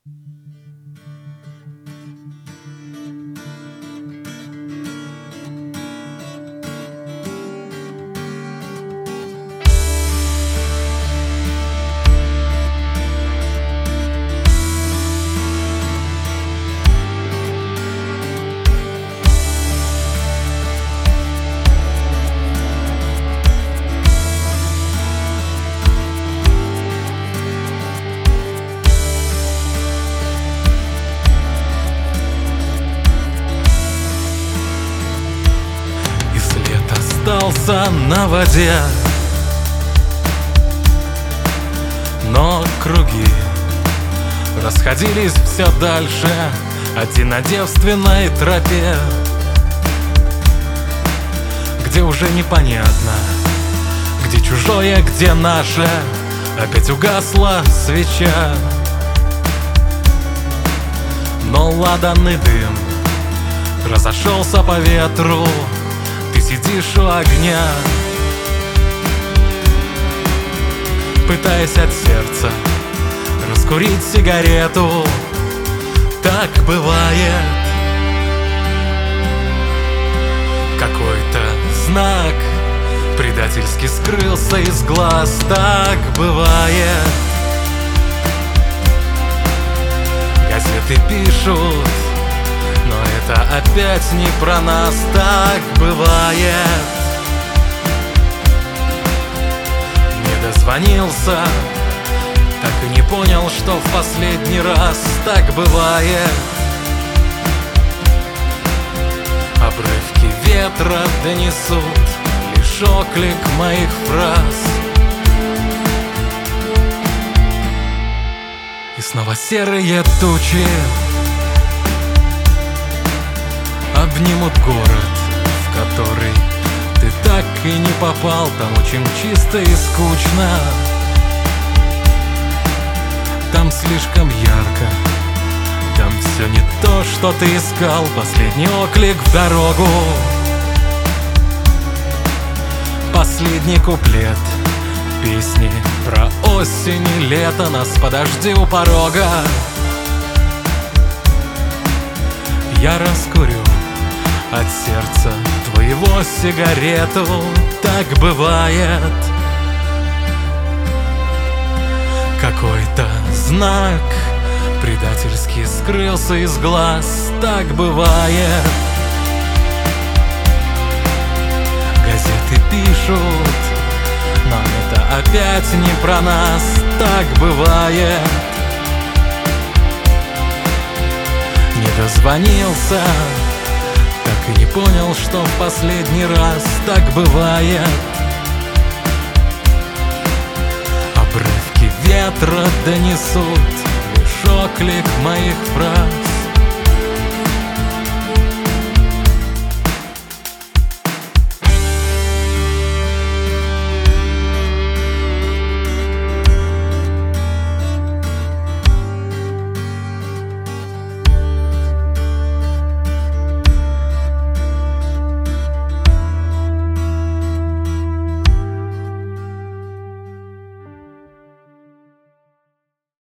Остался на воде, но круги расходились все дальше, один на девственной тропе, где уже непонятно, где чужое, где наше. Опять угасла свеча, но ладанный дым разошелся по ветру. Ты сидишь у огня, пытаясь от сердца раскурить сигарету. Так бывает. Какой-то знак предательски скрылся из глаз. Так бывает. Газеты пишут, но это опять не про нас. Так бывает. Не дозвонился, так и не понял, что в последний раз. Так бывает. Обрывки ветра донесут лишь оклик моих фраз. И снова серые тучи обнимут город, в который ты так и не попал. Там очень чисто и скучно, там слишком ярко, там все не то, что ты искал. Последний оклик в дорогу, последний куплет песни про осень и лето. Нас подожди у порога, я раскурю от сердца твоего сигарету. Так бывает. Какой-то знак предательски скрылся из глаз. Так бывает. Газеты пишут, но это опять не про нас. Так бывает. Не дозвонился, так и не понял, что в последний раз. Так бывает. Обрывки ветра донесут лишь оклик моих фраз.